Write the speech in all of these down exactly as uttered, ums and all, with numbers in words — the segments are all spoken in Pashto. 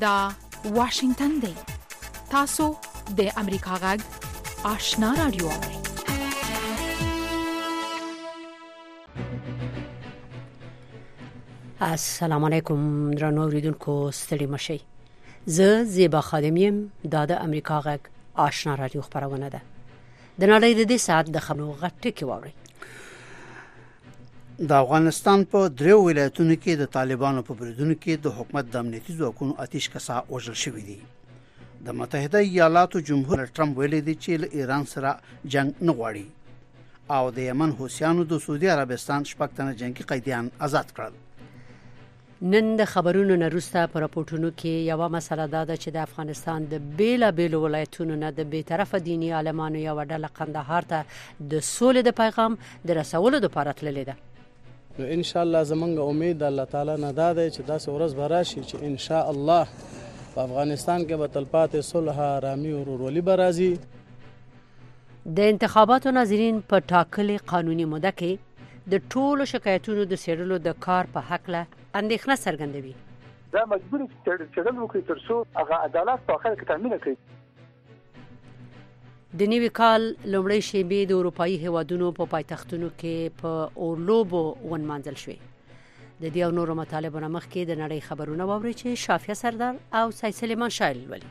دا واشنگتن دی. تاسو د امریکا غږ آشنا رادیو اورئ. السلام علیکم درنو اوریدونکو، ستړي مشئ. زه زیبا خادم یم. دا د امریکا غږ آشنا رادیو خبرونه ده. د نړۍ د دې ساعت د خبرو غټ ټکی واورئ. د افغانستان په دریو ولایتونو کې د طالبانو په بریدونو کې د حکومت د امنیتي ځواکونو آتش کسا وژل شوی دی. د متحده ایالاتو جمهور ټرمپ ویلي دی چې له ایران سره جنگ نه غواړي او د یمن حوثیانو د سعودي عربستان شپږ تنه جنگي قیدیان آزاد کړل. نن د خبرونو نه وروسته په راپورټونو کې یوه مسله دا ده چې د افغانستان د بیلابیلو ولایتونو نه د بیطرفه دیني عالمانو یوه ډله قندهار ته د سولې د پیغام د رسولو دپاره تللې ده. نو ان شاء الله زمونږ امید الله تعالی نه دا دی چې داسې ورځ به راشي چې ان شاء الله په افغانستان کې به تلپاتې صلح، آرامي او ورورولي به راځي. د انتخاباتو ناظرین په ټاکلې قانوني موده کې د ټولو شکایتونو د څېړلو د کار په هکله اندېښنه څرګندوي. دا مجبوري څېړل وکړي تر څو هغه عدالت په آخر کې تامین کړي. د نوي کال لومړۍ شېبې د اروپایي هیوادونو په پایتختونو کې په اورلوبو ونمانځل شوې. د دې او نورو مطالبو نه مخکې د نړۍ خبرونه واورئ چې شافیه سردار او سید سلیمان شایل لولي.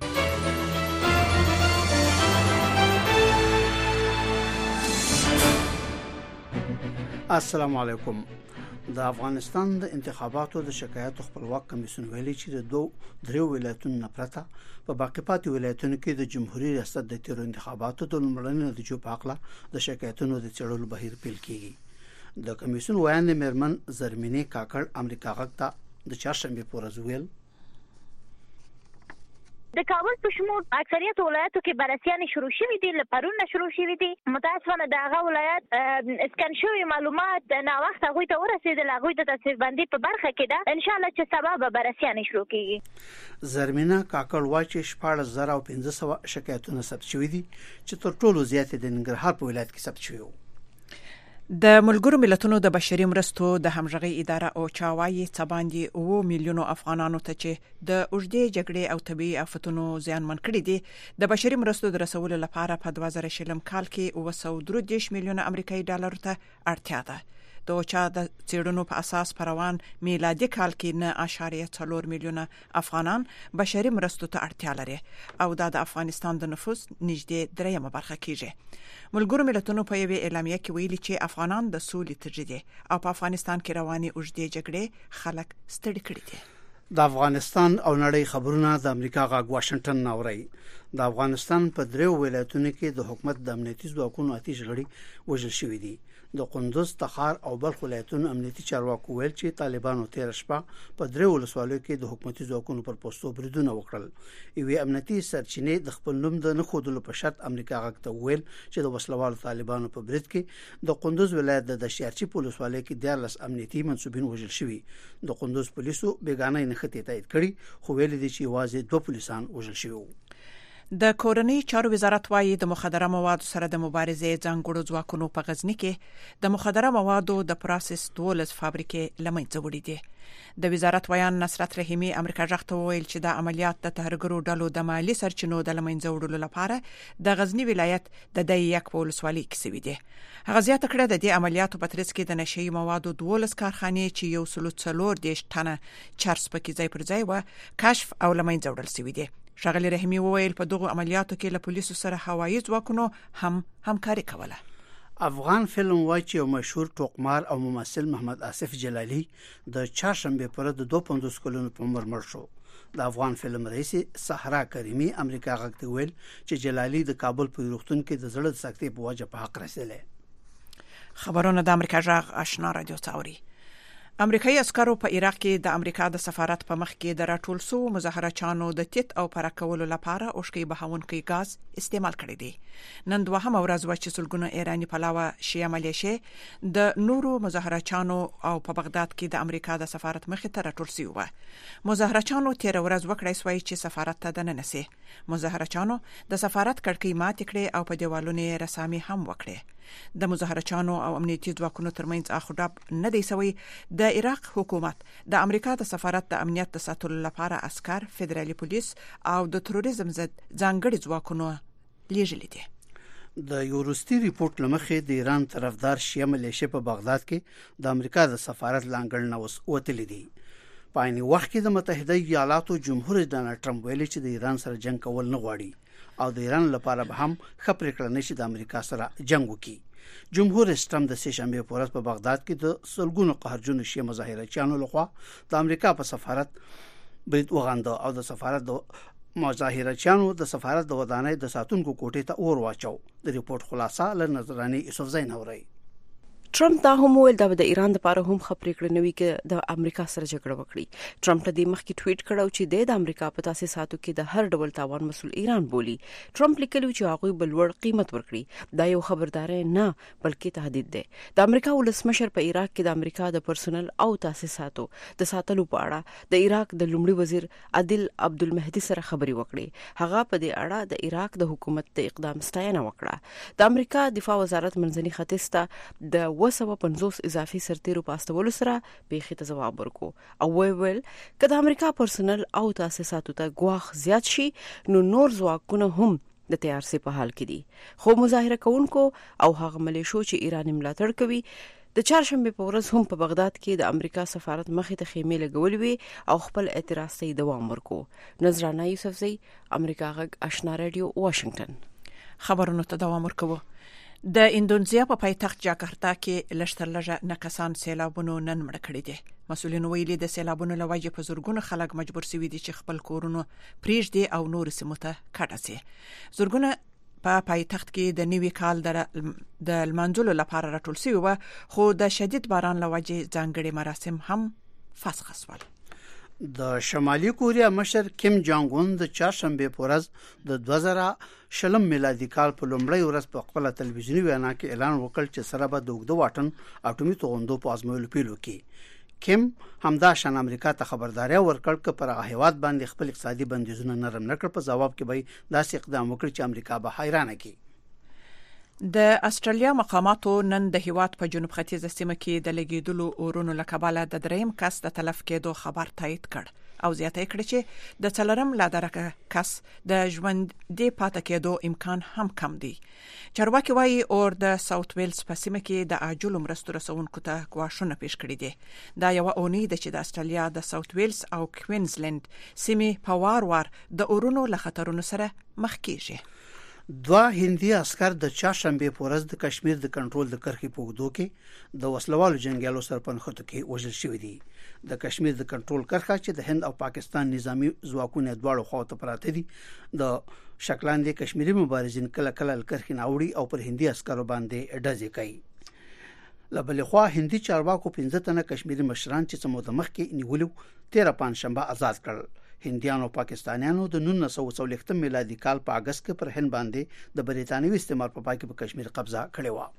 السلام علیکم. د افغانستان د انتخاباتو د شکایاتو خپلواک کمیسیون ویلي چې د دوه دریو ولایتونو نه پرته په باقي پاتې ولایتونو کې د جمهوریت ریاست د تیرو انتخاباتو د لومړنیو نتیجو په اړه د شکایتونو د څېړلو بهیر پیل کیږي. د کمیسیون ویاند میرمن زرمینې کاکړ امریکا غږ ته د چهارشنبه په ورځ ویل د کابل په شمول اکثریت ولایتو کې بررسیان شروع شوي دي، له پرون نه شروع شوي دي. متاسفانه د هغه ولایت اسکان شوي معلومات نه وخت هغوی ته ورسېدل. هغوی د تصویر بندي په برخه کې ده. ان شاء الله چې سبا به بررسیان شروع کیږي. زرمینه کاکړ وایي چې شپاړس زره او پنځه سوه شکایتونه ثبت شوي دي چې تر ټولو زیات د ننګرهار په ولایت کې ثبت شوي وو. د ملګرو ملتونو د بشري مرستو د همغږي اداره او چاوایي څه باندې اوه میلیونو افغانانو ته چې د اوږدې جګړې او طبي آفتونو زیانمن کړي دي د بشري مرستو د رسولو لپاره په دوه زره شلم کال کې اوه سوه درې دېرش میلیونه امریکایي ډالرو ته اړتیا ده. د اوچا د څېړنو په اساس په روان میلادي کال کې نه اعشاریه څلور میلیونه افغانان بشري مرستو ته اړتیا لري او دا د افغانستان د نفوس نږدې دریمه برخه کیږي. ملګرو ملتونو په یوه اعلامیه کې ویلي چې افغانان د سولې تږي دي او په افغانستان کې روانې اوږدې جګړې خلک ستړي کړي دي. د افغانستان او نړۍ خبرونه د امریکا غږ واشنگټن نه اوري. د افغانستان په دریو ولایتونو کې د حکومت د امنیتي ځواکونو آتش غړي وژل شوي دي. د قندوز، تخار او بلخ ولایتونو امنیتي چارواکو ویل چې طالبانو تیر شپه په دریو ولسوالیو کې د حکومتي ځواکونو پر پوستو بریدونه وکړل. یوې امنیتي سرچینې د خپل نوم د نه ښودلو په شرط امریکا غږ ته ویل چې د وسلوالو طالبانو په برید کې د قندوز ولایت د دشیارچی په ولسوالۍ کې دیارلس امنیتي منسوبین وژل شوي. د قندوز پولیسو بیگانه نښتې تایید کړي خو ویل دي چې یوازې دوه پولیسان وژل شوي. د کورنۍ چارو وزارت وايي د مخدره موادو سره د مبارزې ځانګړو ځواکونو په غزني کې د مخدره موادو د پروسس دولس فابریکې لمنځه وړي دي. د وزارت ویان نصرت رحیمی امریکا غږ ته ویل چې د عملیات د تهرګرو ډلو د مالی سرچینو د لمنځه وړلو لپاره د غزنی ولایت د دای یک په ولسوالۍ کې سوي دي. هغه زیاته کړه د دې عملیاتو په ترڅ کې د نشي موادو دولس کارخانې چې یو سلو څلور دېرش ټنه چرس پکې ځای پر ځای و کشف او لمنځه وړل سوي دي. ښاغلي رحیمی وویل په دغه عملیاتو کې له پولیسو سره هوایي ځواکونو هم همکاري کوله. افغان فلم وایي چې یو مشهور ټوکمار او ممثل محمد آصف جلالي د چهارشنبه پر د دوه پنځوس کلونو په عمر مړ شو. د افغان فلم رئیس صحرا کریمی امریکا غږ ته ویل چې جلالي د کابل په روغتون کې د زړه د سکتې په وجه په حق رسېدلی. خبرونه د امریکا غږ آشنا رادیو څاوري. امریکایي عسکرو په عراق کې د امریکا د سفارت په مخ کې د راټول سو مظاهرچانو د تیت او پراکولو لپاره اوشکي بهونکي غاز استعمال کړی دی. نن دوهمه ورځ و چې سلګونه ایرانی پلاوه شیعه ملیشه د نورو مظاهرچانو او په بغداد کې د امریکا د سفارت مخ ته راټول سي و. مظاهرچانو تیر ورځ وکړای سوی چې سفارت ته دننه سي. مظاهرچانو د سفارت کړکۍ مات کړې او په دیوالونو رسامي هم وکړه. د مظاهرچانو او امنیتي ځواکونو ترمنځ اخډاب نه دی سوی. د عراق حکومت د امریکا د سفارت د امنیت د ساتلو لپاره عسكر، فدرالي پولیس او د تروریزم ضد ځانګړي ځواکونو لیږلي دي. د یورستي ریپورت لمخې د ایران طرفدار شیعه ملیشه په بغداد کې د امریکا د سفارت لاندې نه وتلې دي. په عین وخت کې د متحده ایالاتو جمهور رئیس ډانلډ ټرمپ ویلي چې د ایران سره جنگ کول نه غواړي او د ایران لپاره به هم خبرې کړنې نشي د امریکا سره جنگ وکړي. جمهور رئیس ټرمپ د سه شنبه په ورځ په بغداد کې د سلګونو قهرجنو شیعه مظاهرچیانو لخوا د امریکا په سفارت برید وغانده او د سفارت د مظاهرچیانو د سفارت د ودانۍ د ساتونکو کوټې ته اور واچو. د ریپورت خلاصه ل نظرانی یوسف زین اوري. ټرمپ دا هم ویل دا د ایران لپاره هم خبرې کړې نوي کې د امریکا سره جګړه وکړي. ټرمپ د مخکې ټویټ کړو چې د امریکا په تاسیساتو کې د هر ډول تاوان مسول ایران بولی. ټرمپ لیکلو چې هغه بل ور قیمت ورکړي. دا یو خبرداري نه بلکې تهدید دی. د امریکا ولسمشر په عراق کې د امریکا د پرسونل او تاسیساتو د ساتلو په اړه د عراق د لومړي وزیر عادل عبدالمهدي سره خبري وکړي. هغه په دې اړه د عراق د حکومت د اقدام ستاینه وکړه. د امریکا دفاع وزارت منځني ختیځ ته د وسو پنځوس اضافي سرتیرو پاستولو سره بیخي ته جواب ورکو او ویل کله امریکا پرسونل او تاسیساتو ته ګواخ زیات شي نو نور ځواکونه هم د تیارسي په حال کې دي. خو مظاهره کوونکو او هغه ملیشو چې ایران ملاتړ کوي د چهارشنبه په ورځ هم په بغداد کې د امریکا سفارت مخې ته خیمې لګولې وي او خپل اعتراض ته دوام ورکو. نظرانه یوسف زئی، امریکا غږ آشنا رادیو، واشنگټن. خبرونه ته دوام ورکوو. د اندونیزیا په پایتخت جاکارتا کې لشتر لږه نکسان سیلابونو نن مړ کړي دي. مسؤلین ویلي د سیلابونو لوجه په زورګونو خلک مجبور شوي دي چې خپل کورونه پریږدي او نور سیمو ته کډه شي. زورګونه په پایتخت کې د نیوي کال در د المنځلو لپاره راټول شوي و، خو د شدید باران لوجه ځانګړي مراسم هم فسخ شول. د شمالي کوریا مشر کیم جانګ اون د چهارشنبه په ورځ د دوه زره شلم میلادي کال په لومړۍ ورځ په خپل تلویزیوني وینا کې اعلان وکړ چې سره به د اوږده واټن اټومي توغندو په ازمویلو پیل وکړي. کیم همدا شان امریکا ته خبرداري ورکړ چې پر هغه هیواد باندې خپل اقتصادي بندیزونه نرم نکړ. په جواب کې به داسې اقدام وکړي چې امریکا به حیرانه کړي. د استرالیا مقاماتو نن د هیواد په جنوب ختیځه سیمه کې د لګیدلو اورونو لکباله د دریم کس د تلف کېدو خبر تایید کړ او زیاته کړ چې د څلورم لادرکه کس د ژوند دی پاتې کېدو امکان هم کم دی. چارواکي وايي اور د ساوث ویلز په سیمه کې د عاجل مرستو رسونکو ته غواړنه پیښ کړې ده. دا یو اونۍ د چې د استرالیا د ساوث ویلز او کوینزلند سیمه په وار وار د اورونو له خطرونو سره مخ کیږي. دوه هندي عسكر د چهارشنبه په ورځ د کشمیر د کنټرول د کرښې په وګړو کې د وسلوالو جنگیالو سره په نښته کې وژل شوی دي. د کشمیر د کنټرول کرښه چې د هند او پاکستان نظامی ځواکونه دواړو خواته پراته دي د شکلاندې کشمیری مبارزین کله کله کرښې ناوړي او پر هندي عسکرو باندې ډزې کوي. لبلې خوا هندي چارواکو پنځه تنه کشمیری مشران چې سمو د مخ کې نیولو تیرا پنځشنبه آزاد کړل. هندیانو پاکستانیانو د نولس سوه څلوېښت میلادي کال په اگست کې پر هند باندې د بریتانوي استعمار په پای کې په کشمیر قبضه کړې و.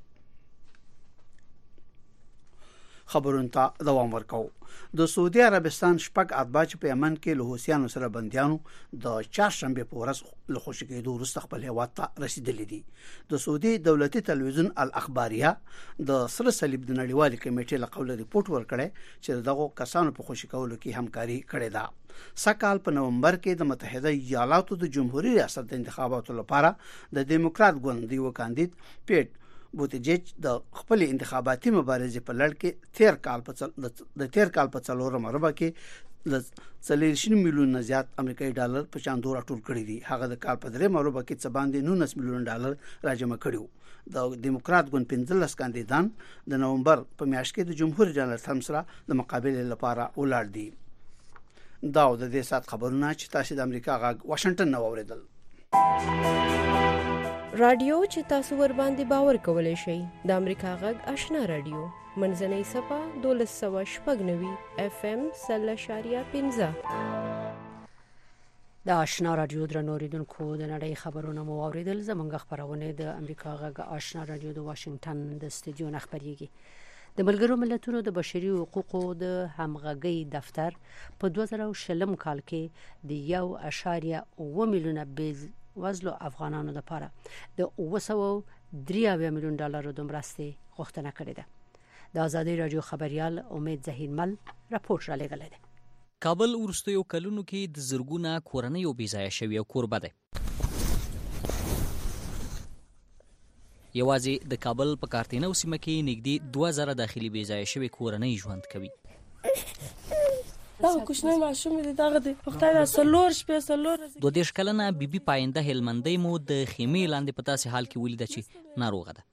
خبرونه ته دوام ورکاو. د سعودي عربستان شپږ اتباع په یمن کې له حوثیانو سره بنديانو د چهارشنبه په ورځ له خوشی کېدو وروسته خپل هیواد ته رسیدلي دي. د سعودي دولتي تلویزیون الاخباریه د سره صلیب د نړیوالې کمیټې له قوله ریپورت ورکړی چې دغه کسانو په خوشی کولو کې همکاري کړې ده. سکهال په نومبر کې د متحده ایالاتو د جمهوریت ریاست د انتخاباتو لپاره د دیموکرات ګوند دی و کاندید پیټ بوتیجیج د خپل انتخاباتي مبارزې په لړ کې تیر کال په د تیر کال په څلورم مربع کې د څلور میلیون زیات امریکایي ډالر په چاندو راټول کړی دي. هغه د کال په درې مربع کې څه باندې نولس میلیون ډالر راجمع کړیو. د دیموکرات ګوند پنځلس کاندیدان د نومبر په میاشت کې د جمهور رئیس ډانلډ ټرمپ سره د مقابله لپاره ولاړ دي. دا د دې سات خبرونه چې تاسو د امریکا غږ واشنگټن نو اوریدل. رادیو چې تاسو ور باندې باور کولای شئ د امریکا غږ آشنا رادیو منځنۍ صفه دولس سوه شپږ نوي اف ام سل اشاریه پنځه. د آشنا رادیو درنو اوریدونکو د نړۍ خبرونه مو اوریدل. زموږ خبرونه د امریکا غږ آشنا رادیو د واشنگټن د استودیو نه خبريږي. د ملګرو ملتونو د بشري حقوقو د همغږي دفتر په دوه زره شلم کال کې د یو اشاریه اوه میلیونه بیز وزلو افغانانو لپاره د اوه سوه درې اویا میلیون ډالر د مرستې غوښتنه کړې ده. د آزادي رادیو خبريال امید ظهیرمل راپور را لېږلی دی. کابل وروستیو کلونو کې د زرګونه کورنیو بېځایه شوي کوربه دی. یوازې د کابل په کارتینو سیمه کې نږدې دوه زره داخلي بېځایه شوي کورنۍ ژوند کوي. دا کوچنی ماشوم دی دغه دی خدای دا سلور شپې سلور دوه دېرش کلنه بیبي پاینده هلمندۍ مو د خیمې لاندې په داسې حال کې ولیده چې ناروغه ده.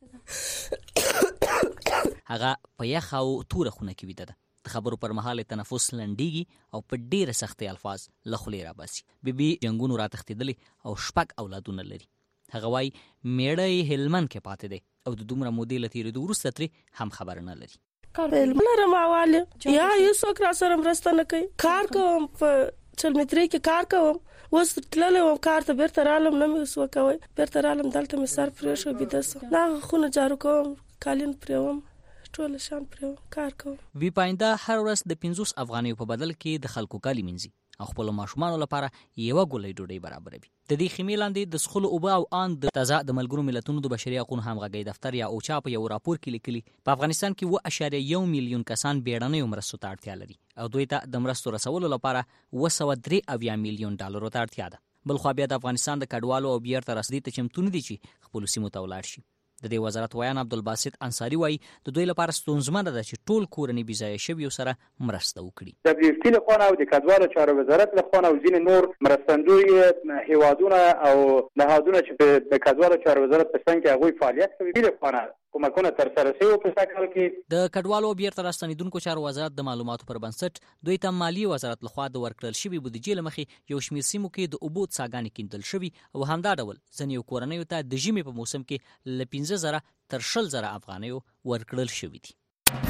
هغه په یخ او توره خونه کې ویده ده. د خبرو پر مهال تنفس لنډیږي او په ډېره سختۍ الفاظ له خولې راباسي. بیبي جنګونو راتښتېدلې او شپږ اولادونه لري. هغه وایي میړه یې هلمند کې پاتې دی او د دومره مودې له تېرېدو وروسته ترې هم خبره نه لري. کار لرم اواله یا یو څوک را سره مرسته نه کوي. کار کوم په چلمتري کې کار کوم اوس تللی وم کار ته بیرته رالم نه مې اوس وکوي بیرته رالم دلته مې سر پرې شو بېده سم دا خونه جارو کوم قالین پرېوم ټول شان پرېوم کار کوم. وی پاینده هر ورځ د پنځوس افغانیو په بدل کې د خلکو کالي مینځي او خپل ماشومانو لپاره یوه ګولۍ ډوډۍ برابروي. د دې خیمې لاندې د څښلو اوبه او ان د تازه د ملګرو ملتونو د بشري حقوقو همغږۍ دفتر یا اوچا په یو راپور کې لیکلي په افغانستان کې اوه اعشاریه یو میلیون کسان بیړنیو مرستو ته اړتیا لري او دوی ته د مرستو رسولو لپاره اوه سوه درې اویا میلیون ډالرو ته اړتیا ده. بلخوا بیا د افغانستان د کډوالو او بیرته رسېدو ته چمتو نه دي چې خپلو سیمو ته ولاړ شي. د دې وزارت ویان عبدالباسط انصاري وایي د دوی لپاره ستونزمنه ده چې ټول کورنۍ بېځایه شویو سره مرسته وکړي. د دبليو له خوا او د کډوالو چارو وزارت له خوا او ځینې نور مرستندوی هیوادونه او نهادونه چې د کډوالو چارو وزارت په څنګ کې هغوی فعالیت کوي له خوا کومکونه تر سره شوي په سکهال کې. د کډوالو بیرته راستنېدونکو چارو وزارت د معلوماتو پر بنسټ دوی ته مالیې وزارت لخوا د ورکړل شوي بودیجې له مخې یو شمېر سیمو کې د اوبو څاګانې کیندل شوي او همدا ډول ځینې کورنیو ته د ژمي په موسم کې له پنځه زره تر شل زره افغانیو ورکړل شوي دي.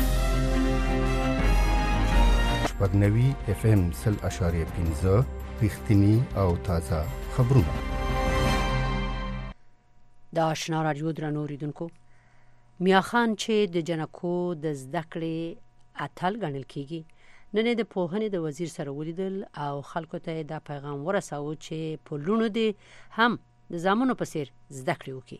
شپږنوي اف ام سل اشاریه پنځه رښتینی او تازه خبرونه. د آشنا رادیو درنو اوریدونکو، میا خان چې د جنکو د زده کړې اتل ګڼل کیږي نن د پوهنې د وزیر سره ولیدل او خلکو ته دا پیغام ورساوه چې په لونو دي هم د زامنو په څیر زده کړې وکړي.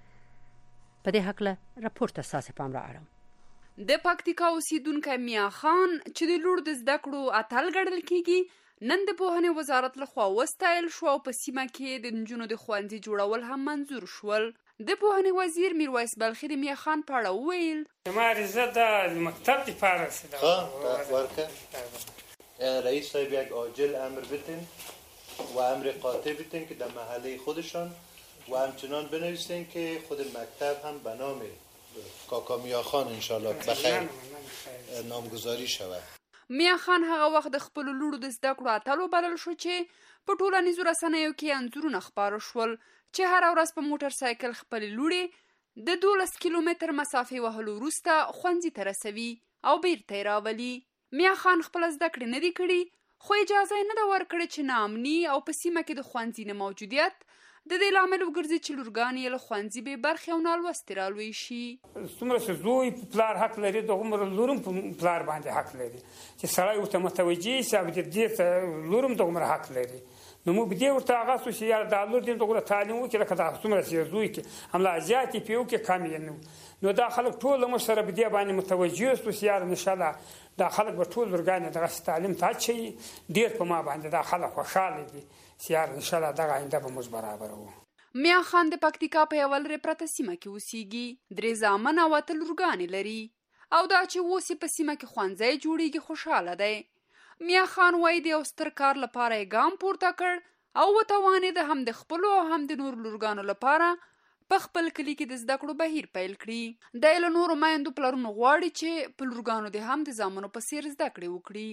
په دې هکله راپور ته ستاسې پام را اړوم. د پکتیکا اوسیدونکی میا خان چې د لور د زده کړو اتل ګڼل کیږي نن د پوهنې وزارت لخوا وستایل شو او په سیمه کې د نجونو د ښوونځي جوړول هم منظور شول. د پوهنې وزیر میرویس بلخي د میا خان په اړه وویل ما رضا د مکتب لپاره رسیدم. ورکه رئیس صاحب یک عاجل امر بتین و امر قاطع بتین که در محله خودشان و همچنان بنویسین که خود مکتب هم به نام کاکا میا خان انشالله بخیر نامگذاری شود. میا خان هغه وخت د خپل لورو د زده کړو اتلو بلل شو چې په ټولنیزو رسنیو کې انځورونه خپاره شول چې هر ورځ په موټر سایکل خپل لوري د دولس کیلومتر مسافه وهلو وروسته ښوونځي ته رسوي او بیرته یې راولي. میا خان خپل زده کړې نه دي کړي خو اجازه یې نه ده ورکړې چې ناامني او په سیمه کې د ښوونځي نه موجودیت د دې لامل وګرځي چې لورګانې یې له ښوونځي بې برخې او نالوستې رالوی شي. څومره چې زوی په پلار حق لري دغومره لور هم په پلار باندې حق لري چې سړی ورته متوجه شي او دې ته لور هم دغومره حق لري. نو موږ دې ورته هغه څه چې یاره دا لور دې دغومره تعلیم وکړي لکه دا څومره چې زوی کې هملا زیاتې پې وکړي کم یې نه نو دا خلک ټول موږ سره په دې باندې متوجه شو چې یاره انشاءالله دا خلک به ټول لورګانې دغسې تعلیم ته اچوي. ډېر په ما باندې دا خلک خوشحاله دي چې یاره انشاءالله دغه آینده به موږ برابروو. میا خان د پکتیکا په یوه لرې پرته سیمه کې اوسیږي. درې زامن او اته لورګانې لري او دا چې اوس یې په سیمه کې ښوونځی جوړیږي خوشحاله دی. میا خان وایي د یو ستر کار لپاره یې ګام پورته کړ او وتوانېد هم د خپلو او هم د نورو لورګانو لپاره په خپل کلي کې د زده کړو بهیر پیل کړي. دی له نورو میندو پلرونو غواړي چې په لورګانو دې هم د زامنو په څیر زده کړې وکړي.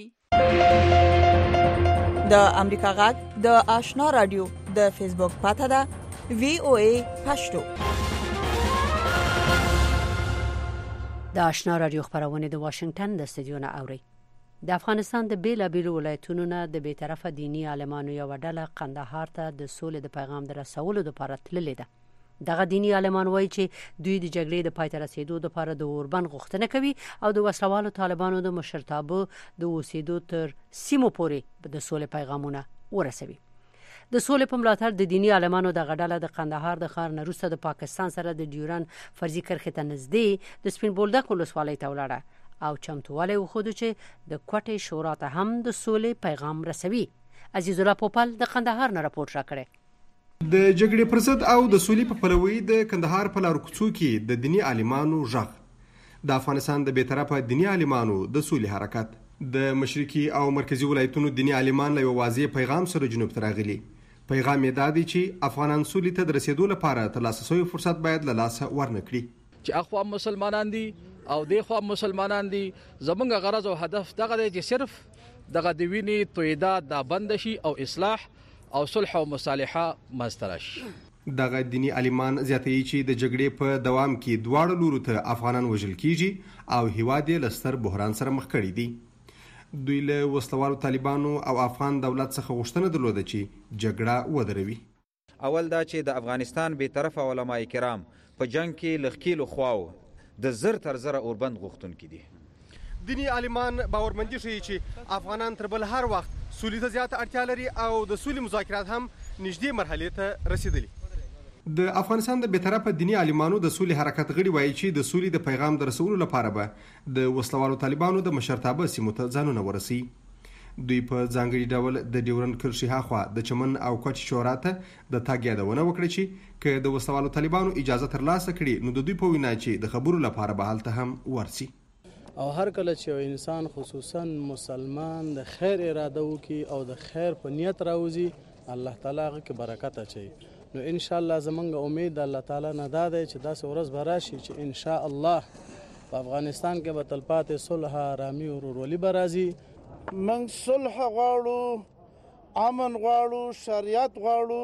د امریکا غږ د آشنا رادیو د فیسبوک پاته ده وی او ای پښتو. د آشنا رادیو خبرونه د واشنگټن د استودیو نه اوري. د افغانستان د بیلابیلو ولایتونو نه د بیطرفه دینی عالمانو یو ډله قندهار ته د سولې د پیغام د رسولو لپاره تللې ده. دغه دینی عالمان وایي چې دوی د جګړې د پای ته رسیدو لپاره د اوربند غوښتنه کوي او د وسلوالو طالبانو د مشرتابه د اوسېدو تر سیمو پورې د سولې پیغامونه ورسوي. د سولې په ملاتړ د دینی عالمانو د غډاله د قندهار د ښار نه وروسته د پاکستان سره د ډیورن فرضي کرښې ته نږدې د سپین بولدک ولسوالۍ ته ولاړه او چمتوالی وښود چې د کوټې شورا ته هم د سولې پیغام رسوي. عزیز الله پوپل د قندهار نه راپورټ راکړی. د جګړې پر ضد او د سولې په پلوي د کندهار په لارو کوڅو کې د دینی عالمانو غږ. د افغانستان د بیطرفه دینی عالمانو د سولې حرکت د مشرقي او مرکزی ولایتونو دینی عالمان له واضح پیغام سره جنوب ته راغلي. پیغام یې دا دی چې افغانان سولې ته د رسیدو لپاره ترلاسه شوی فرصت باید له لاسه ورنکړي. چې اخوا مسلمانان دي او د خوا مسلمانان دي، زمونږ غرض او هدف دغه دی چې صرف دغه د وینې تویدات دا بند شي او اصلاح او صلح او مصالحه مسترش. دغه دینی عالمان زیاتوي چې د جګړې په دوام کې دواړو لورو ته افغانان وژل کیږي او هیواد یې له ستر بحران سره مخ کړی دی. دوی له وسلوالو طالبانو او افغان دولت څخه غوښتنه درلوده چې جګړه ودروي. اول دا چې د افغانستان بیطرفه علماء کرام په جنگ کې لخکیلو خواو د زر تر زره اوربند غوښتونکي دي. دینی عالمان باورمندي ښیي چې افغانان تر بل هر وخت سولې ته زیاته اړتیا لري او د سولې مذاکرات هم نږدې مرحلې ته رسیدلي. د افغانستان د بیطرفه دینی عالمانو د سولې حرکت غړي وایي چې د سولې د پیغام د رسولو لپاره به د وسلوالو طالبانو د مشرتابه سیمو ته ځانونه ورسي. دوی په ځانګړي ډول د ډیورن کرښې هاخوا د چمن او کوټې شورا ته د تګ یادونه وکړه چې که د وسلوالو طالبانو اجازه ترلاسه کړي نو د دوی په وینا چې د خبرو لپاره به هلته هم ورسي. او هر کله چې انسان خصوصا مسلمان د خیر اراده وکي او د خیر په نیت راوځي، الله تعالی هغه کې برکت اچي. نو ان شاء الله زمونږ امید الله تعالی نه دا دی چې داسې ورځ به راشي چې ان شاء الله په افغانستان کې به تلپاتې صلح، آرامي او ورورولي به راځي. موږ صلح غواړو، امن غواړو، شریعت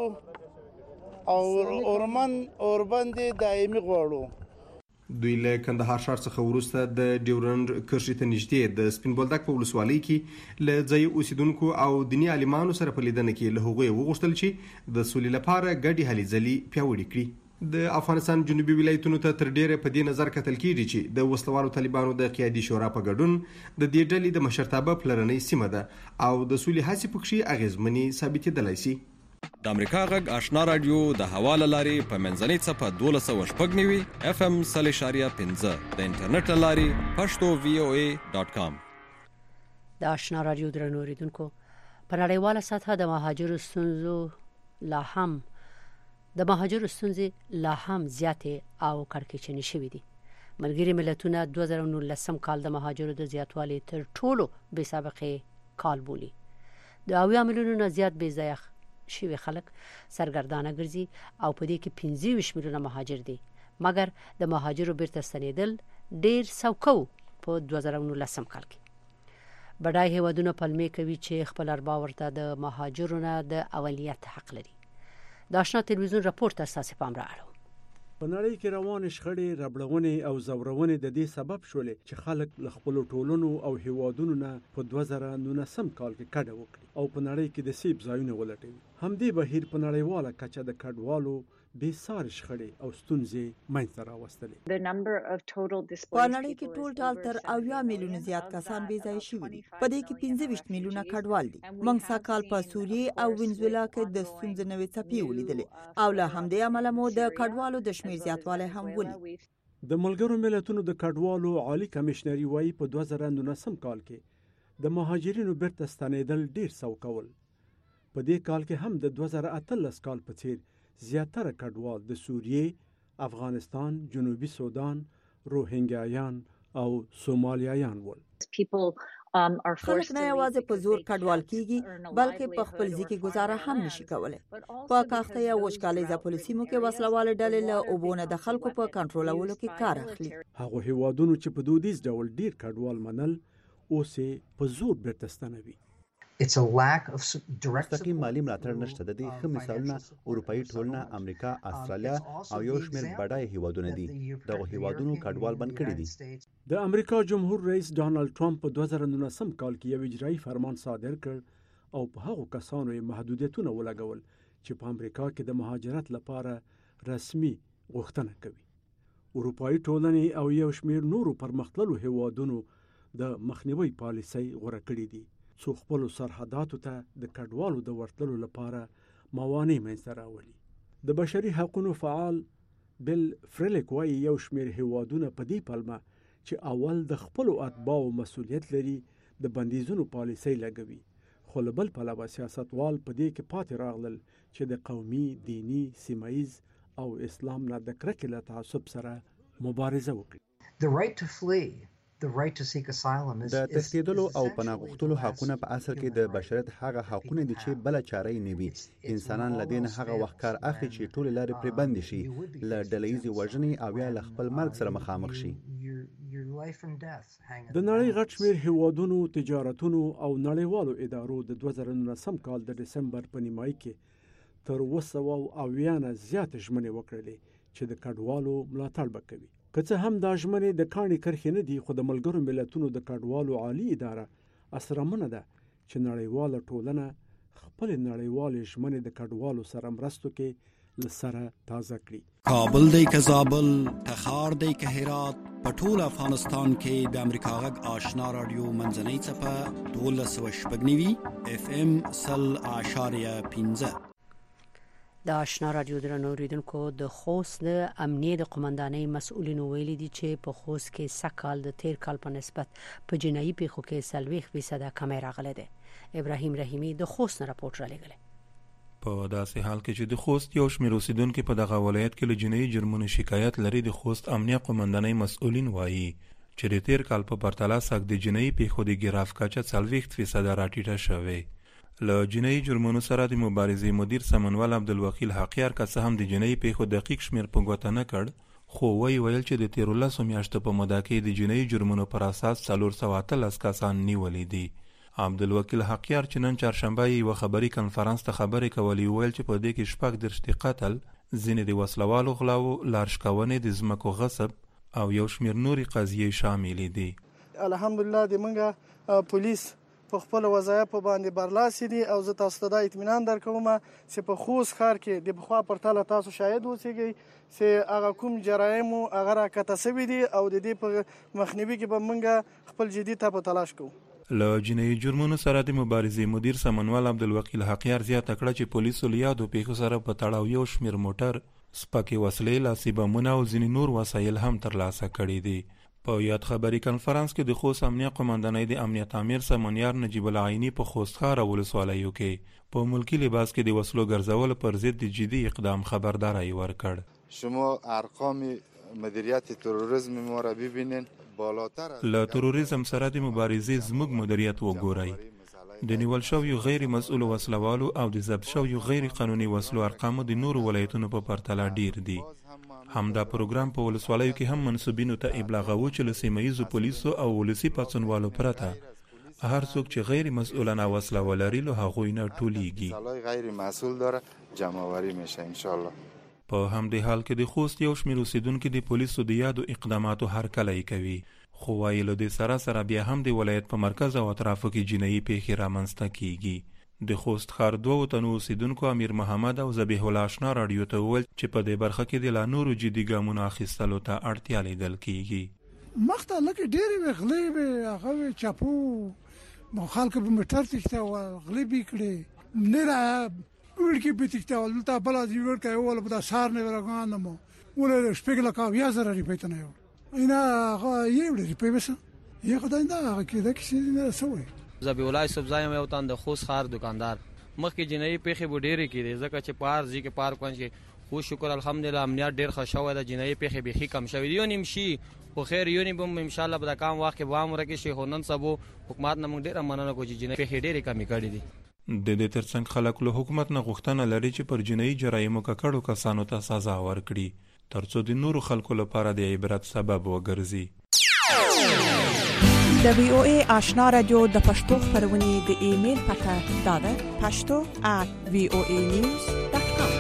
غواړو او اورمن اوربند دایمي غواړو. دوی له کندهار ښار څخه وروسته د ډیورنډ کرښې ته نږدې د سپین بولدک په ولسوالۍ کې له ځایي اوسیدونکو او دیني عالمانو سره په لیدنه کې له هغوی وغوښتل چې د سولې لپاره ګډې هلې ځلې پیاوړې کړي. د افغانستان جنوبي ولایتونو ته تر ډیره په دې نظر کتل کیږي چې د وسلوالو طالبانو د قیادي شورا په ګډون د دې ډلې د مشرتابه پلرنۍ سیمه ده او د سولې هڅې پکې اغیزمنې ثابتېدلی شي. د امریکا غږ آشنا رادیو د حواله لاري په منځنۍ صفه دولس سوه شپږ نوي اف ام سل اشاریه پنځه د انټرنیټ لاري پښتو وی او ای ډاټ کام. د آشنا رادیو درنو اوریدونکو، په نړیواله سطحه د مهاجرو ستونزو لا هم د مهاجرو ستونزې لا هم زیاتې او کړکېچنې شوې دي. ملګري ملتونه دوه زره نولسم کال د مهاجرو د زیاتوالي تر ټولو بې سابقې کال بولي. د اویا میلیونو نه زیات بې ځایه شوي خلک سرګردانه ګرځي او په دې کې پنځه ویشت میلیونه مهاجر دي. مګر د مهاجرو بیرته ستنېدل ډیر سوکو په دوه زره نولسم کال کې. بډای هیوادونه پلمې کوي چې خپل اربا ورته د مهاجرو نه د اولیت حق لري. د آشنا تلویزیون راپورټ ته ستاسو پام را اړوم. په نړۍ کې روانې شخړې، ربړونې او زورونې د دې سبب شولې چې خلک له خپل ټولنو او هیوادونو نه په دوه زره نولسم کال کې کډه وکړي او په نړۍ کې د سیب ځایونه ولټوي. همدې بهیر په نړیواله کچه د کډوالو بې ساري شخړې او ستونزې منځته راوستلې. په نړۍ کې ټول ټال تر اویا میلیونه زیات کسان بې ځایه شوي دي. په دې کې پنځه ویشت میلیونه کډوال دي. موږ سږکال په سوریې او وینزویلا کې د ستونزې نوې څپې ولیدلې او له همدې امله مو د کډوالو د شمېر زیاتوالی هم ولید. د ملګرو ملتونو د کډوالو عالی کمشنري وایي په دوه زره نولسم کال کې د مهاجرینو بیرته ستنېدل ډیر سوکول. په دې کال کې هم د دوه زره اتلس کال په څیر زیاتره کډوال د سوریې، افغانستان، جنوبي سودان، روهینګیایان او سومالیایان ول. خلک نه یوازې په زور کډوال کیږي بلکې په خپل ځکه گزاره هم نشي کولای. په کاخته یا وچکالۍ ځپلو سیمو کې وسلواله ډلې له اوبونه د خلکو په کنټرولولو کې کار اخلي. هغه هیوادونو چې په دودیز ډول ډیر کډوال منل اوس په زور بیرته ستنوي. مستقیم مالی ملاتړ نشته. د دې ښه مثالونه اروپایي ټولنه، امریکا، استرالیا او یو شمېر بډای هیوادونه دي. دغه هیوادونو کډوال بند کړي دي. د امریکا جمهور رئیس ډانلډ ټرمپ په دوه زره نولسم کال کې یو اجرایي فرمان صادر کړ او په هغو کسانو یې محدودیتونه ولګول چې په امریکا کې د مهاجرت لپاره رسمي غوښتنه کوي. اروپایي ټولنې او یو شمېر نورو پرمختللو هیوادونو د مخنیوي پالیسۍ غوره کړې دي څو خپل سرحداتو ته د کډوالو د ورتلو لپاره موانع منځته راولي. د بشري حقوقو فعال بل فرلیک وایي یو شمېر هیوادونه په دې پلمه چې اول د خپلو اتباعو مسؤلیت لري د بندیزونو پالیسۍ لګوي، خو له بل پلوه سیاستوال په دې کې پاتې راغلل چې د قومي، دیني، سیمهییز او اسلام نه د کرکې له تعصب سره مبارزه وکړي. د تښتېدلو او پناه غوښتلو حقونه په اصل کې د بشریت هغه حقونه دي چې بله چاره یې نه وي. انسانان له دې نه هغه وخت کار اخلي چې ټولې لارې پرې بندې شي، له ډلهییزې وژنې او یا له خپل مرګ سره مخامخ شي. د نړۍ غټ شمېر هیوادونو، تجارتونو او نړیوالو ادارو د دوه زره نولسم کال د ډسمبر په نیمایي کې تر اوه سوه اویا نه زیاتې ژمنې وکړلې چې د کډوالو ملاتړ به کوي. که څه هم دا ژمنې د کاڼي کرښې نه دي، خو د ملګرو ملتونو د کډوالو عالي اداره اسرمنه ده چې نړیواله ټولنه خپلې نړیوالې ژمنې د کډوالو سره مرستو کې له سره تازه کړي. کابل دی که زابل، تخار دی که هرات، په ټول افغانستان کې د امریکا غږ آشنا رادیو منځنۍ څپه دولس سوه شپږ نوي اف ام سل اعشاریه پنځه. د آشنا رادیو درنو اوریدونکو، د خوست د امنیه د قومندانۍ مسؤلینو ویلي دي چې په خوست کې سږ د تیر کال په نسبت په جنایي پیښو کې څلوېښت فیصده کمی راغلی دی. ابراهیم رحیمي د خوست نه راپورټ رالیږلی. په داسې حال کې چې د خوست یو شمېر اوسیدونکي په دغه ولایت کې له جنایي جرمونو شکایت لري، د خوست امنیه قومندانۍ مسؤلین وایي چې د تیر کال په پرتله سږ د جنایي پیښو د ګراف کچه څلوېښت فیصده راټیټه شوې. له جنایي جرمونو سره د مبارزې مدیر سمنوال عبدالوکیل حقیار که څه هم د جنایي پیښو دقیق شمېر په ګوته نه کړ، خو وایي ویل چې د تیرو لسو میاشتو په موده کې د جنایي جرمونو پر اساس څلور سوه اتلس کسان نیولي دي. عبدالوکیل حقیار چې نن چهارشنبه یوه خبري کنفرانس ته خبرې کولې، ویل چې په دې کې شپږ دېرش د قتل، ځینې د وسلوالو غلاو، لارښکونې، د ځمکو غصب او یو شمېر نورې قضیې شاملې دي. الحمدلله د منګه پولیس په خپل وظایف باندې برلاسي دي او زه تاسو ته دا اطمینان درکوم چې په خوست ښار کې د پخوا پرتله تاسو شاهد اوسئ چې هغه کوم جرایم هغه راکته سوي دي او د دې په مخنیوي کې به موږ خپل جدي ته په تلاش کوو. له جنایي جرمونو سره د مبارزې مدیر سمنوال عبدالوکیل حقیار زیاته کړه چې پولیسو له یادو پیښو سره په تړاو یو شمېر موټر، سپکې وسلې، لاسي بمونه او ځینې نور وسایل هم ترلاسه کړي دي. په یاد خبري کنفرانس کې د خوست امنیه قومندانۍ د امنیت امیر سمنیار نجیب العیني په خوست ښار او ولسوالیو کې په ملکی لباس کې د وسلو ګرځولو پر ضد د جدي اقدام خبرداری ورکړ. شما ارقام مدیریت تروریسم ما را ببینین بالاتر له تروریسم سره د مبارزې زموږ مدیریت وګورئ. د نیول شویو غیر مسؤل وسلوالو او د ضبط شویو غیر قانوني وسلو ارقام د نورو ولایتونو په پرتله ډیر دي. همدا پروګرام په ولسوالیو کې هم منسوبینو ته ابلاغوي چې له سیمهییزو پولیسو او ولسي پاڅونوالو پرته هر څوک چې غیر مسؤلانه وسله ولري له هغوی نه ټولیږي. غیر مسؤل داره جمع‌آوری میشه ان شاء الله. په همدې حال کې د خوست یو شمېر اوسیدونکي د پولیسو د یادو اقداماتو هرکلی کوي، خو وایي له دې سره سره بیا هم د ولایت په مرکز او اطرافو کې جنایي پیښې رامنځته کیږي. د خوست ښار دوو تنو اوسیدونکو امیر محمد او ذبیح الله اشنا راډیو ته وویل چې په دې برخه کې د لا نورو جدي ګامونو اخیستلو ته اړتیا لیدل کیږي. مخته لکه ډېرې وې غلې وې، هغه وې چاپو خلکو به موټر تښتول، غلې به یې کړې، نه را وړکې به تښتول، دلته بله وړکه یې وویل به دا سهار نه ورګاندم ولې شپږ لکه اویا زره روپۍ ته نه یوړ اینا هغه یې وړې روپۍ بسه یې خدای دا هغه کېده کښې نه څه وایي. ذبیح الله صبزایم یو تن د خوست ښار دکاندار مخکې جنایي پیښې به ډېرې کېدې ځکه چې پار ځي کې پار کونج کې خو شکر الحمدلله امنیت ډېر ښه شوی ده، جنایي پیښې بیخي کم شوي دي. یو نیم شي خو خیر یو نیم به انشاءالله په د کام وخت کې به هم ورکې شي، خو نن سبو حکومت نه موږ ډېره مننه کوو چې جنایي پیښې ډېرې کمې کړي دي. د دې ترڅنګ خلک له حکومت نه غوښتنه لري چې پر جنایي جرایمو ککړو کسانو ته سزا ورکړي ترڅو د نورو خلکو لپاره د عبرت سبب وګرځي. د وی او ای آشنا رادیو د پښتو خبرونه د ایمیل پته دا ده پښتو at v o a news dot com.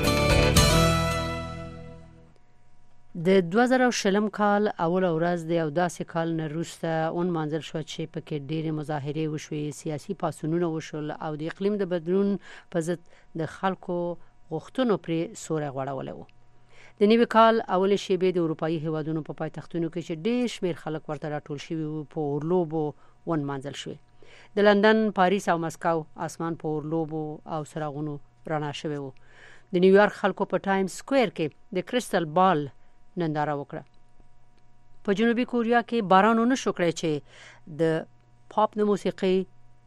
د دوه زره شلم کال اول ورځ د یو داسې کال نه وروسته اون منځل شو چې پکې ډېرې مظاهرې وشوې، سیاسي پاڅونونه وشول او د اقلیم د بدلون په ضد د خلکو غوښتنو پرې سوری غوړولی و. د نوي کال اولې شېبې د اروپایي هیوادونو په پایتختونو کې چې ډېر شمېر خلک ورته راټول شوي وو په اورلوبو ونمانځل شوې. د لندن، پاریس او مسکو اسمان په اورلوبو او څراغونو رانه شوی و د نیویارک خلکو په ټایم سکوير کې د کریسټل بال ننداره وکړه. په جنوبي کوریا کې باران ونه شو کړی چې د پاپ د موسیقي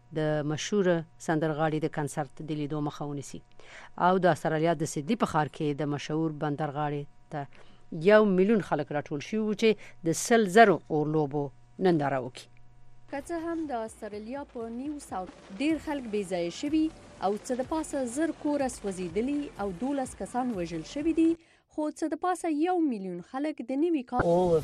د مشهور سندرغاړي د کنسرت د لیدو مخه ونیسي. او د استرالیا د سیدنی په ښار کې د مشهور بندرغاړي ته یو میلیون خلک راټول شوي وو چې د سل زرو اورلوبو ننداره وکړي. که څه هم د استرالیا په نیو ساوث ډیر خلک بې ځایه شوي او څه د پاسه زر کوره سوځېدلي او دولس کسان وژل شوي دي، خو څه د پاسه یو میلیون خلک د نوي کال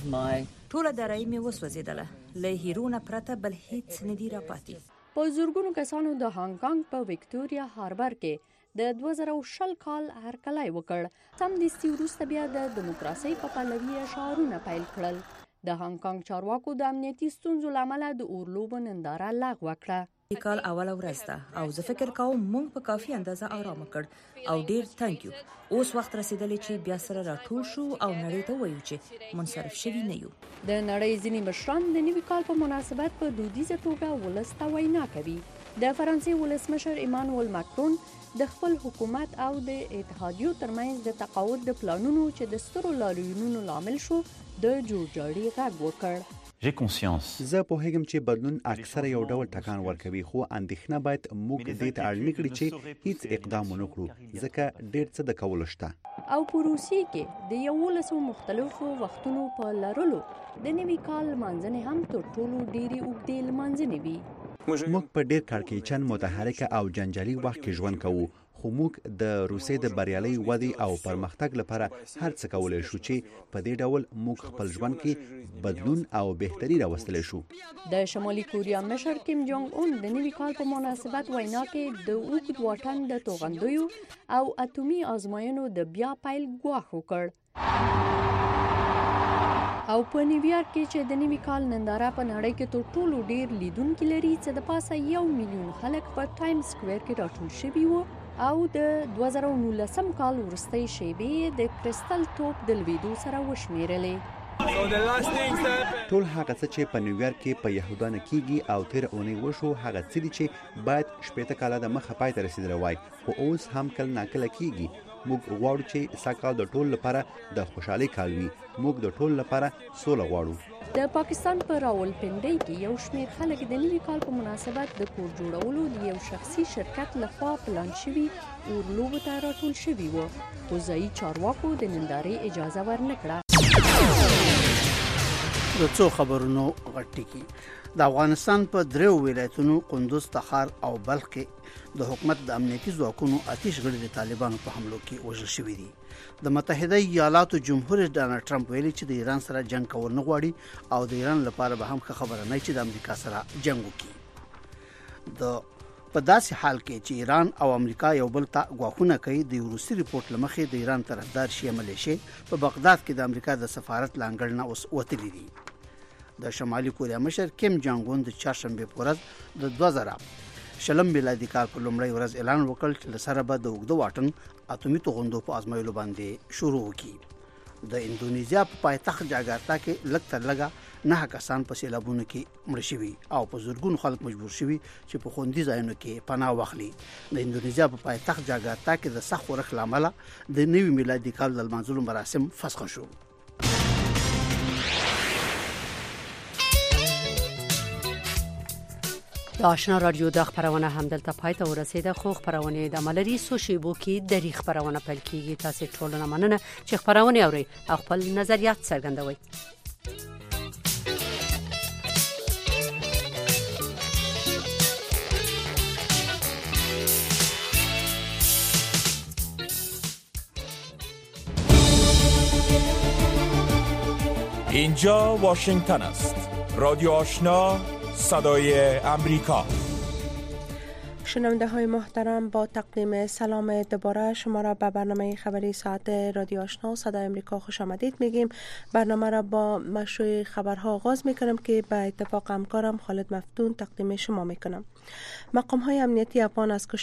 ټوله درای مې وسوځېدله، له هیرونه پرته بل هیڅ نه دي راپاتې. په زرګونو کسانو د هانګ کانګ په وکټوریا هاربر کې د دوه زره شل کال هرکلی وکړ. سمدستي وروسته بیا د دیموکراسۍ په پلوي شعارونه پیل کړل. د هانګ کانګ چارواکو د امنیتي ستونزو له امله د اورلوبو ننداره لغوه کړه. د کال اوله ورځ ده او زه فکر کوم موږ په کافي اندازه آرام کړ او ډیر تانک یو. اوس وخت رسیدلی چې بیا سره راټول شو او نړۍ ته وایو چې منصرف شوي نه یو. د نړۍ ځینې مشران د نوي کال په مناسبت په دودیزه توګه ولس ته وینا کوي. د فرانسې ولسمشر ایمانوئل ماکرون د خپل حکومت او د اتحادیو ترمنځ د تقاعد د پلانونو چې د سترو لاریونونو لامل شو د جوړجاړي غږ وکړ. زه پوهیږم چې بدلون اکثره یو ډول ټکان ورکوي، خو اندېښنه باید موږ دې ته اړ نه کړي چې هیڅ اقدام ونه کړو، ځکه ډېر څه د کولو شته. او په روسیې کې د یولسو مختلفو وختونو په لرلو د نوي کال لمانځنې هم تر ټولو ډېرې اوږدې لمانځنې وي. موږ په ډېر کړکېچن متحرک او جنجالي وخت کې ژوند کوو، خو موږ د روسیې د بریالۍ ودې او پرمختګ لپاره هر څه کولی شو چې په دې ډول موږ خپل ژوند کې بدلون او بهتري راوستلی شو. د شمالي کوریا مشر کیم جونګ اون د نوي کال په مناسبت وینا کې د اوږد واټن د توغندیو او اټومي ازموینو د بیا پیل ګواښ وکړ. او په نیویارک کې چې د نوي کال ننداره په نړۍ کې تر ټولو ډیر لیدونکي لري، څه د پاسه یو میلیون خلک په ټایم سکوير کې راټول شوي وو او د دوه زره نولسم کال وروستۍ شیبې د کریسټل توپ د لوېدو سره وشمیرلې. ټول هغه څه چې په نیویارک کې په یهودانو کېږي او تېره اونۍ وشو هغه څه دي چې باید شپېته کاله د مخه پای ته رسېدلی وای، خو اوس هم کله ناکله کېږي. موږ غواړو چې سږ د ټول لپاره د خوشحالۍ کال وي. موږ د ټول لپاره سوله غواړو. د پاکستان په راولپنډۍ کې یو شمېر خلک د نوي کال په مناسبت د کور جوړولو د یو شخصي شرکت لخوا پلان شوي اورلوبو ته راټول شوي وو، خو ځایي چارواکو د نندارې اجازه ورنه کړه. د څو خبرونو غټکی د افغانستان په دریو ولایتونو کندوز، تخار او بلخ کې د حکومت د امنیتي ځواکونو آتش غړي د طالبانو په حملو کې وژل شوي دي. د متحده ایالاتو جمهور رئیس ډانلډ ټرمپ ویلي چې د ایران سره جنگ کول نه غواړي او د ایران لپاره به هم ښه خبره نه چې د امریکا سره جنگ وکړي. د په داسې حال کې چې ایران او امریکا یو بل ته غواخونه کوي، د روسي ریپورت لمخې د ایران طرفدار شیعه ملیشې په بغداد کې د امریکا د سفارت لانګړ نه اوس وتلي دي. د شمالي کوریا مشر کیم جانګ اون د چهارشنبه په ورځ د دوه زره شلم میلادي کال په لومړۍ ورځ اعلان وکړ چې له سره به د اوږده واټن اټومي توغندو په ازمایلو باندې شروع وکړي. د اندونیزیا په پایتخت جاکارتا کې لږ تر لږه نه کسان په سیلابونو کې مړه شوي او په زرګونو خلک مجبور شوي چې په خوندي ځایونو کې پناه واخلي. د اندونیزیا په پایتخت جاکارتا کې د سخت اورښت له امله د نوي میلادي کال د لمانځلو مراسم فسخ شو. د آشنا رادیو د خبرونه هم دلته پای ته ورسیده، خو خبرونه د عملري سو شیبو کې د ریخ خبرونه پیل کیږي. تاسو ټول نه مننه چې خبرونه اوري او خپل نظریات څرګندوي. اینجا واشنگتن است. رادیو آشنا، صدای امریکا. شنونده های محترم، با تقدیم سلام دوباره شما را به برنامه خبری ساعت رادیو آشنا صدای امریکا خوش آمدید میگیم. برنامه را با مشروع خبرها آغاز میکنم که به اتفاق همکارم خالد مفتون تقدیم شما میکنم. مقام های امنیتی افغان از